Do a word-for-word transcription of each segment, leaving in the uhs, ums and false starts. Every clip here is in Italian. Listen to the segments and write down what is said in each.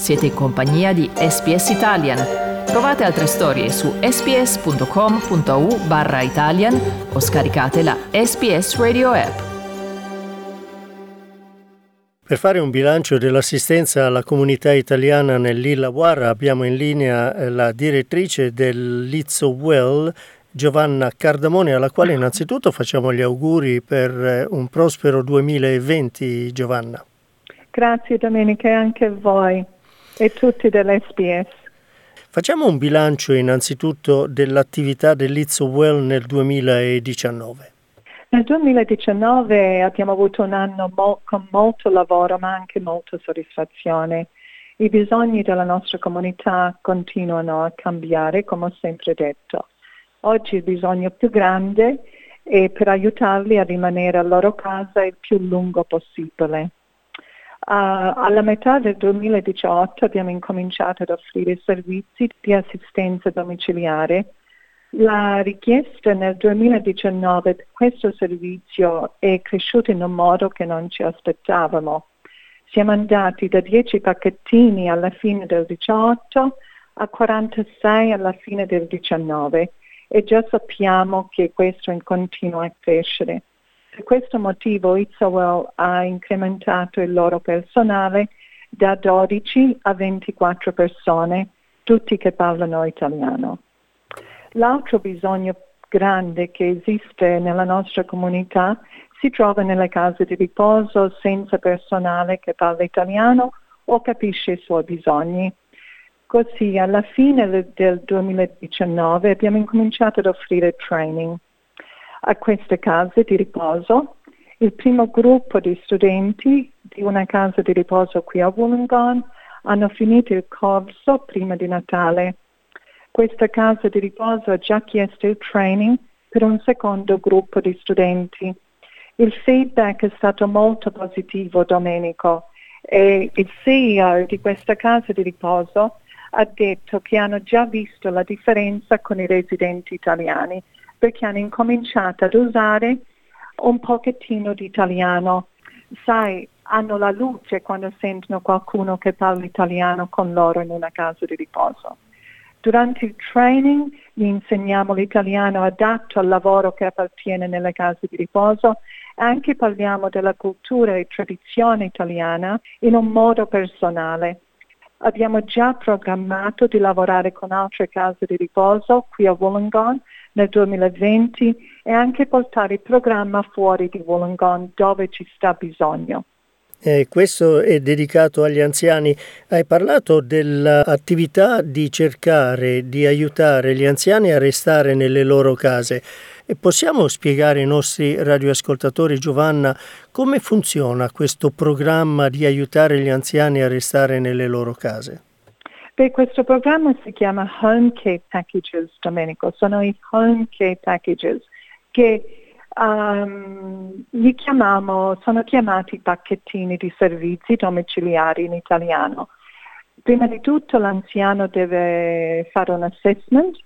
Siete in compagnia di S B S Italian. Trovate altre storie su sbs.com.au barra Italian o scaricate la S B S Radio app. Per fare un bilancio dell'assistenza alla comunità italiana nell'Illawarra abbiamo in linea la direttrice del Lizzo Well, Giovanna Cardamone, alla quale innanzitutto facciamo gli auguri per un prospero duemilaventi, Giovanna. Grazie Domenica, e anche a voi e tutti dell'S B S. Facciamo un bilancio innanzitutto dell'attività del Lizzo Well nel duemiladiciannove. Nel duemiladiciannove abbiamo avuto un anno mo- con molto lavoro ma anche molta soddisfazione. I bisogni della nostra comunità continuano a cambiare, come ho sempre detto. Oggi il bisogno più grande è per aiutarli a rimanere a loro casa il più lungo possibile. Uh, alla metà del duemiladiciotto abbiamo incominciato ad offrire servizi di assistenza domiciliare. La richiesta nel duemiladiciannove di questo servizio è cresciuta in un modo che non ci aspettavamo. Siamo andati da dieci pacchettini alla fine del diciotto a quarantasei alla fine del diciannove e già sappiamo che questo continua a crescere. Per questo motivo Lizzo Well ha incrementato il loro personale da dodici a ventiquattro persone, tutti che parlano italiano. L'altro bisogno grande che esiste nella nostra comunità si trova nelle case di riposo senza personale che parla italiano o capisce i suoi bisogni. Così alla fine del duemiladiciannove abbiamo incominciato ad offrire training a queste case di riposo. Il primo gruppo di studenti di una casa di riposo qui a Wollongong hanno finito il corso prima di Natale. Questa casa di riposo ha già chiesto il training per un secondo gruppo di studenti. Il feedback è stato molto positivo, Domenico, e il C E O di questa casa di riposo ha detto che hanno già visto la differenza con i residenti italiani, perché hanno incominciato ad usare un pochettino di italiano. Sai, hanno la luce quando sentono qualcuno che parla italiano con loro in una casa di riposo. Durante il training gli insegniamo l'italiano adatto al lavoro che appartiene nelle case di riposo e anche parliamo della cultura e tradizione italiana in un modo personale. Abbiamo già programmato di lavorare con altre case di riposo qui a Wollongong nel duemilaventi e anche portare il programma fuori di Wollongong dove ci sta bisogno. Eh, questo è dedicato agli anziani. Hai parlato dell'attività di cercare di aiutare gli anziani a restare nelle loro case. E possiamo spiegare ai nostri radioascoltatori, Giovanna, come funziona questo programma di aiutare gli anziani a restare nelle loro case? Beh, questo programma si chiama Home Care Packages, Domenico. Sono i Home Care Packages che um, li chiamiamo, sono chiamati pacchettini di servizi domiciliari in italiano. Prima di tutto l'anziano deve fare un assessment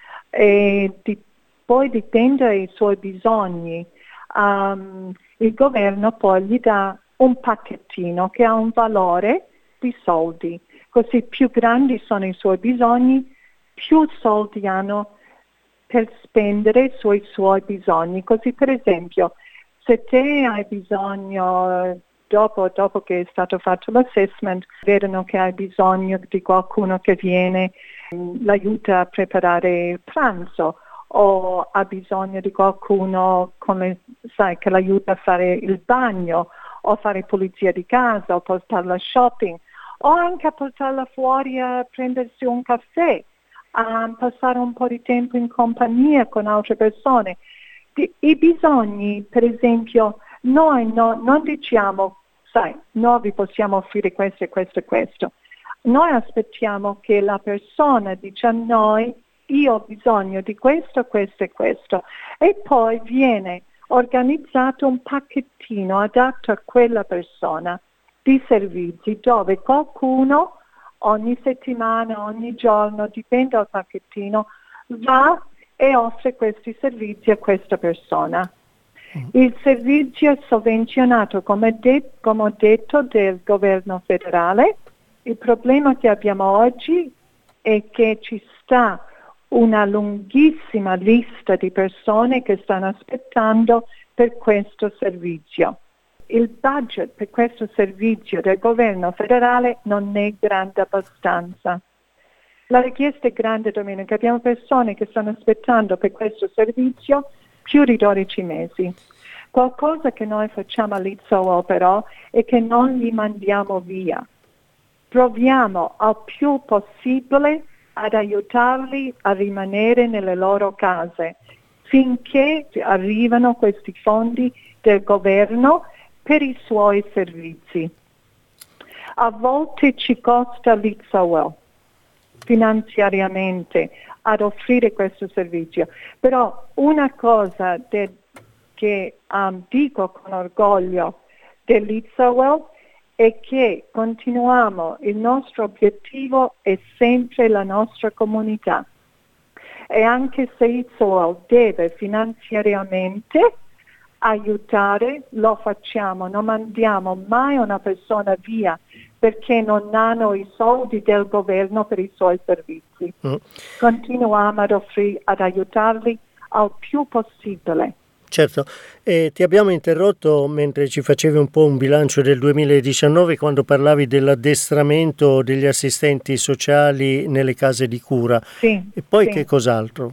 e di, poi dipende dai suoi bisogni. Um, il governo poi gli dà un pacchettino che ha un valore di soldi. Così più grandi sono i suoi bisogni, più soldi hanno per spendere sui suoi bisogni. Così per esempio, se te hai bisogno, dopo, dopo che è stato fatto l'assessment, vedono che hai bisogno di qualcuno che viene, l'aiuta a preparare il pranzo, o ha bisogno di qualcuno con le, sai, che l'aiuta a fare il bagno, o fare pulizia di casa, o portarla a shopping, o anche a portarla fuori a prendersi un caffè, a passare un po' di tempo in compagnia con altre persone. I bisogni, per esempio, noi no, non diciamo, sai, noi vi possiamo offrire questo e questo e questo. Noi aspettiamo che la persona dica a noi, io ho bisogno di questo, questo e questo. E poi viene organizzato un pacchettino adatto a quella persona di servizi dove qualcuno ogni settimana, ogni giorno, dipende dal pacchettino, va e offre questi servizi a questa persona. Il servizio è sovvenzionato, come, de- come ho detto, del governo federale Il problema che abbiamo oggi è che ci sta una lunghissima lista di persone che stanno aspettando per questo servizio. Il budget per questo servizio del governo federale non è grande abbastanza. La richiesta è grande, Domenico. Abbiamo persone che stanno aspettando per questo servizio più di dodici mesi. Qualcosa che noi facciamo all'I Z O L però è che non li mandiamo via. Proviamo al più possibile ad aiutarli a rimanere nelle loro case finché arrivano questi fondi del governo per i suoi servizi. A volte ci costa l'I Z O L finanziariamente ad offrire questo servizio, però una cosa de- che um, dico con orgoglio dell'I Z O L è che continuiamo, il nostro obiettivo è sempre la nostra comunità e anche se l'I Z O L deve finanziariamente aiutare, lo facciamo, non mandiamo mai una persona via perché non hanno i soldi del governo per i suoi servizi. Mm. Continuiamo ad offrire, ad aiutarli al più possibile. Certo, e ti abbiamo interrotto mentre ci facevi un po' un bilancio del duemiladiciannove quando parlavi dell'addestramento degli assistenti sociali nelle case di cura. Sì, e poi sì. Che cos'altro?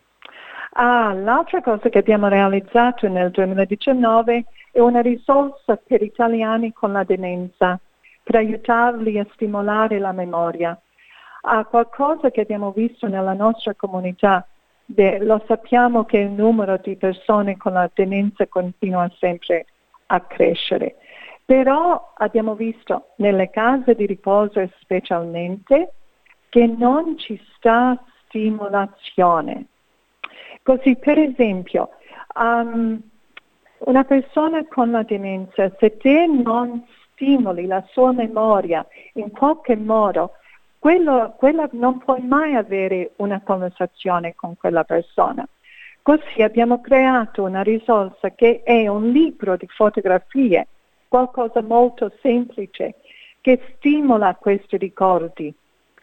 Ah, l'altra cosa che abbiamo realizzato nel duemiladiciannove è una risorsa per italiani con la demenza, per aiutarli a stimolare la memoria. Ah, qualcosa che abbiamo visto nella nostra comunità. Beh, lo sappiamo che il numero di persone con la demenza continua sempre a crescere, però abbiamo visto nelle case di riposo specialmente che non ci sta stimolazione. Così per esempio um, una persona con la demenza, se te non stimoli la sua memoria in qualche modo, Quello, quella non puoi mai avere una conversazione con quella persona. Così abbiamo creato una risorsa che è un libro di fotografie, qualcosa molto semplice, che stimola questi ricordi.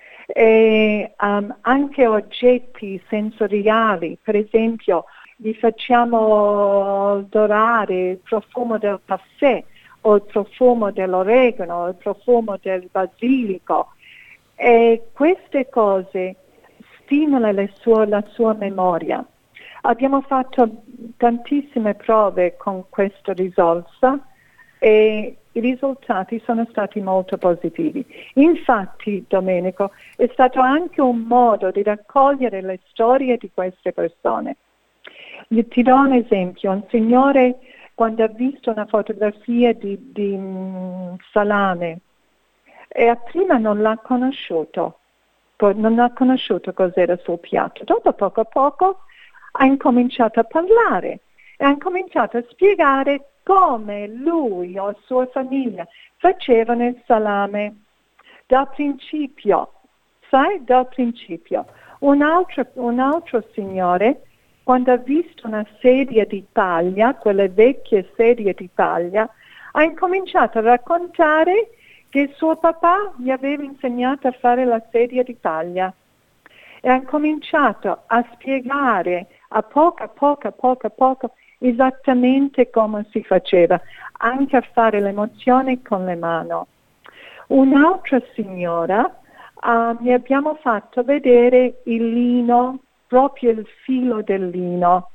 E um, anche oggetti sensoriali, per esempio, gli facciamo dorare il profumo del caffè, o il profumo dell'oregano, o il profumo del basilico. E queste cose stimolano sue, la sua memoria. Abbiamo fatto tantissime prove con questa risorsa e i risultati sono stati molto positivi. Infatti, Domenico, è stato anche un modo di raccogliere le storie di queste persone. Ti do un esempio. Un signore, quando ha visto una fotografia di, di um, salame, e prima non l'ha conosciuto, non ha conosciuto cos'era sul piatto. Dopo poco a poco ha incominciato a parlare e ha incominciato a spiegare come lui o la sua famiglia facevano il salame. Dal principio, sai, dal principio. Un altro, un altro signore, quando ha visto una sedia di paglia, quelle vecchie sedie di paglia, ha incominciato a raccontare che suo papà gli aveva insegnato a fare la sedia di paglia e ha cominciato a spiegare a poco a poco a poco a poco esattamente come si faceva, anche a fare l'emozione con le mani. Un'altra signora uh, mi abbiamo fatto vedere il lino, proprio il filo del lino,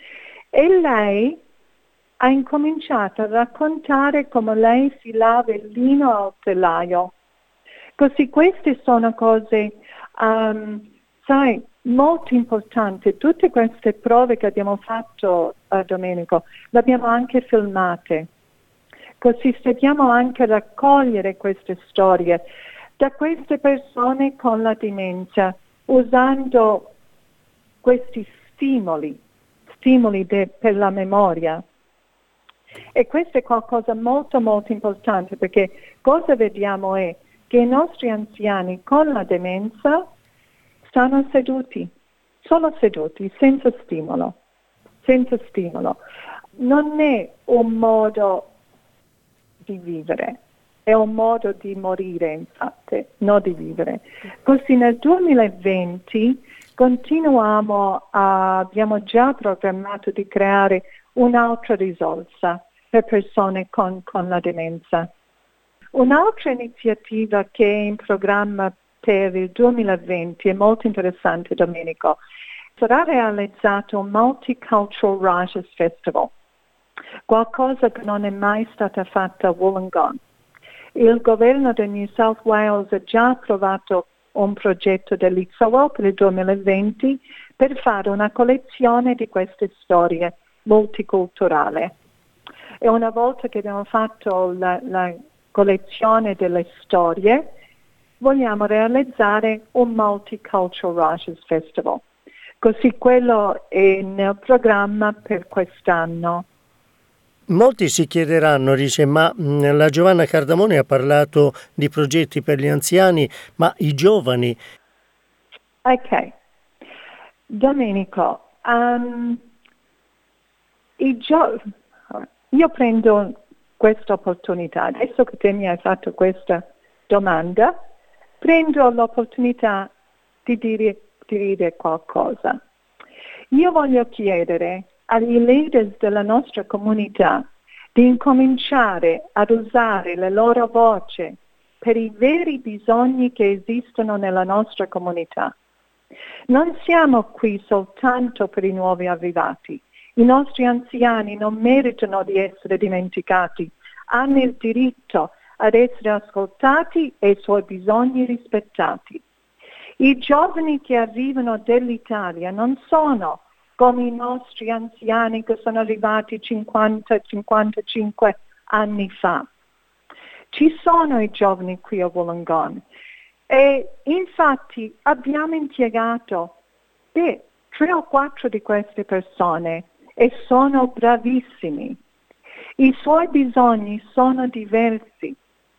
e lei ha incominciato a raccontare come lei filava il lino al telaio. Così queste sono cose, um, sai, molto importanti. Tutte queste prove che abbiamo fatto, uh, Domenico, le abbiamo anche filmate. Così stiamo anche a raccogliere queste storie da queste persone con la demenza, usando questi stimoli, stimoli de, per la memoria. E questo è qualcosa molto molto importante, perché cosa vediamo è che i nostri anziani con la demenza stanno seduti, solo seduti, senza stimolo, senza stimolo. Non è un modo di vivere, è un modo di morire, infatti, non di vivere. Così nel duemilaventi continuiamo a, abbiamo già programmato di creare un'altra risorsa per persone con, con la demenza. Un'altra iniziativa che è in programma per il duemilaventi è molto interessante, Domenico. Sarà realizzato un Multicultural Writers Festival, qualcosa che non è mai stata fatta a Wollongong. Il governo del New South Wales ha già approvato un progetto dell'I Z O L per il duemilaventi per fare una collezione di queste storie multiculturali. E una volta che abbiamo fatto la, la collezione delle storie, vogliamo realizzare un Multicultural Writers Festival. Così quello è nel programma per quest'anno. Molti si chiederanno, dice, ma mh, la Giovanna Cardamone ha parlato di progetti per gli anziani, ma i giovani? Ok. Domenico, um, i gio- io prendo questa opportunità, adesso che te mi hai fatto questa domanda, prendo l'opportunità di dire, di dire qualcosa. Io voglio chiedere agli leaders della nostra comunità di incominciare ad usare la loro voce per i veri bisogni che esistono nella nostra comunità. Non siamo qui soltanto per i nuovi arrivati. I nostri anziani non meritano di essere dimenticati, hanno il diritto ad essere ascoltati e i suoi bisogni rispettati. I giovani che arrivano dall'Italia non sono come i nostri anziani che sono arrivati cinquanta cinquantacinque anni fa. Ci sono i giovani qui a Wollongong e infatti abbiamo impiegato beh, tre o quattro di queste persone e sono bravissimi. I suoi bisogni sono diversi.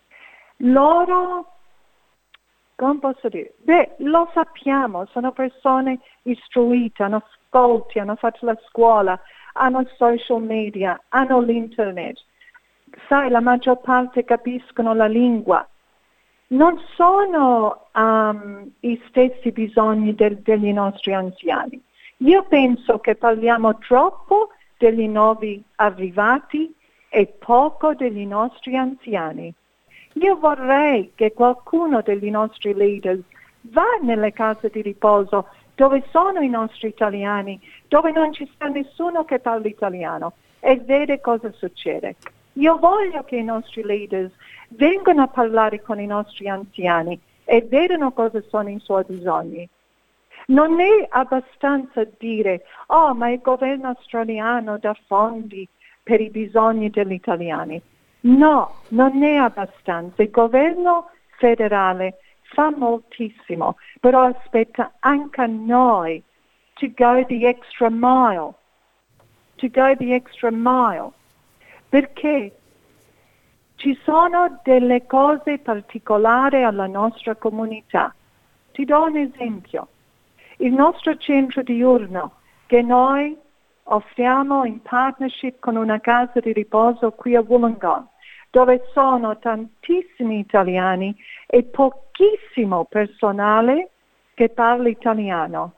Loro, come posso dire? Beh, lo sappiamo, sono persone istruite, hanno ascolti, hanno fatto la scuola, hanno il social media, hanno l'internet. Sai, la maggior parte capiscono la lingua. Non sono um, i stessi bisogni del, degli nostri anziani. Io penso che parliamo troppo degli nuovi arrivati e poco degli nostri anziani. Io vorrei che qualcuno degli nostri leaders va nelle case di riposo dove sono i nostri italiani, dove non ci sta nessuno che parli italiano e vede cosa succede. Io voglio che i nostri leaders vengano a parlare con i nostri anziani e vedano cosa sono i suoi bisogni. Non è abbastanza dire, oh, ma il governo australiano dà fondi per i bisogni degli italiani. No, non è abbastanza. Il governo federale fa moltissimo, però aspetta anche a noi to go the extra mile, to go the extra mile, perché ci sono delle cose particolari alla nostra comunità. Ti do un esempio. Il nostro centro diurno che noi offriamo in partnership con una casa di riposo qui a Wollongong, dove sono tantissimi italiani e pochissimo personale che parla italiano.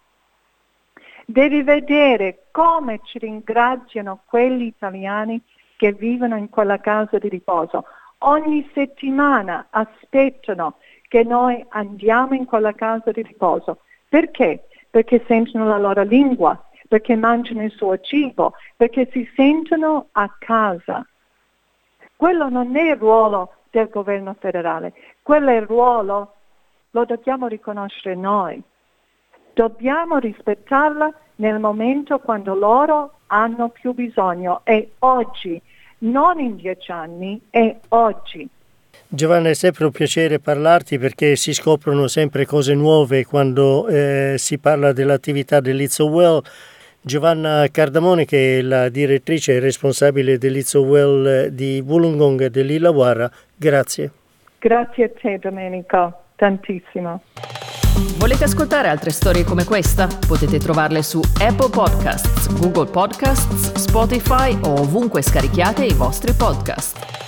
Devi vedere come ci ringraziano quelli italiani che vivono in quella casa di riposo. Ogni settimana aspettano che noi andiamo in quella casa di riposo. Perché? Perché sentono la loro lingua, perché mangiano il suo cibo, perché si sentono a casa. Quello non è il ruolo del governo federale, quello è il ruolo, lo dobbiamo riconoscere noi. Dobbiamo rispettarla nel momento quando loro hanno più bisogno, e oggi, non in dieci anni, è oggi. Giovanna, è sempre un piacere parlarti perché si scoprono sempre cose nuove quando eh, si parla dell'attività dell'I Z O L. Giovanna Cardamone, che è la direttrice e responsabile dell'I Z O L di Wollongong e dell'Illawarra, grazie. Grazie a te, Domenico, tantissimo. Volete ascoltare altre storie come questa? Potete trovarle su Apple Podcasts, Google Podcasts, Spotify o ovunque scarichiate i vostri podcast.